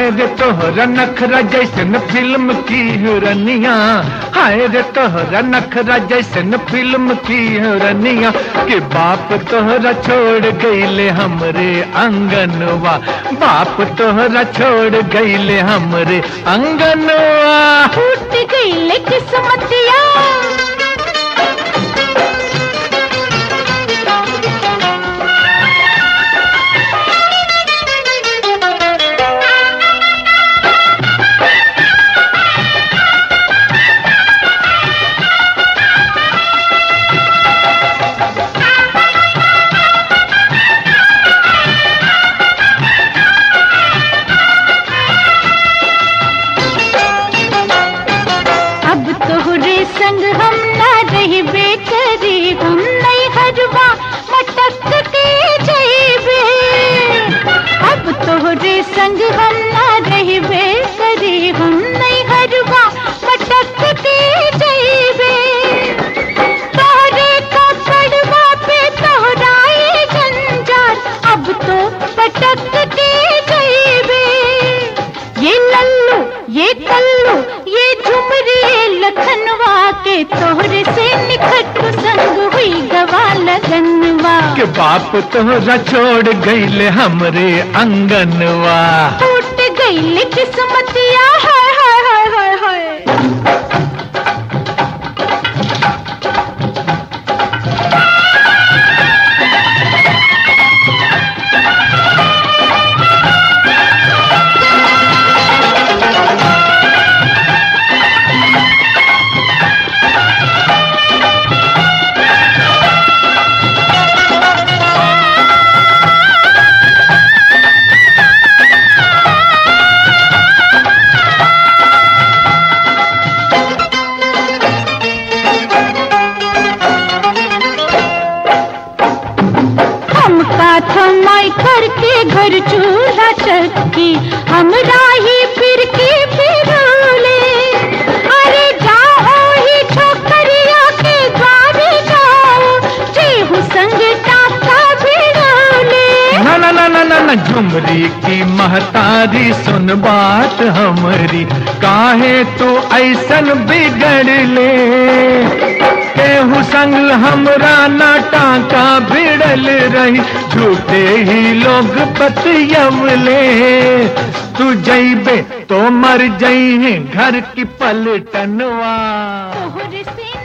हाय रे तोहरा नखरा जैसन फिल्म की हिरनिया, हाय रे तोहरा नखरा जैसन फिल्म की हिरनिया, कि बाप तोहरा छोड़ गईले हमरे अंगनवा, बाप तोहरा छोड़ गईले हमरे अंगनवा। फूट गईले किस्मतिया, संग हम ना रही बेकरी, हम नहीं हरवा मटक के जइबे। अब तोहरे संग हम ना रही बेकरी, हम नहीं हरवा मटक के जइबे। तोहरे कपड़वा पे तोहराए जंजार, अब तो पटक के जइबे। ये लल्लू ये कल्लू ये झुमरी लखनवा के तोहरे से निखट संग हुई गवा लगनवा, के बाप तोहरा छोड़ गईले हमरे अंगनवा। टूट गईले किस्मतिया, हाय हाय हाय हाय हाय। थमाई करके घर चूल्हा चक्की, हमरा ही फिर के फिरोले। अरे जाओ ही छोकरिया के द्वारे जाओ, जेहू संग टाका भिड़ोले। ना ना ना ना ना ना झुमरी की महतारी सुन बात हमरी, काहे तू ऐसन बिगड़ ले। केहू संग हमरा ना टाका भिड़ल रही, झूठे ही लोग बतियवले। तू जइबे तो मर जइहे घर की पलटनवा। तोहरे से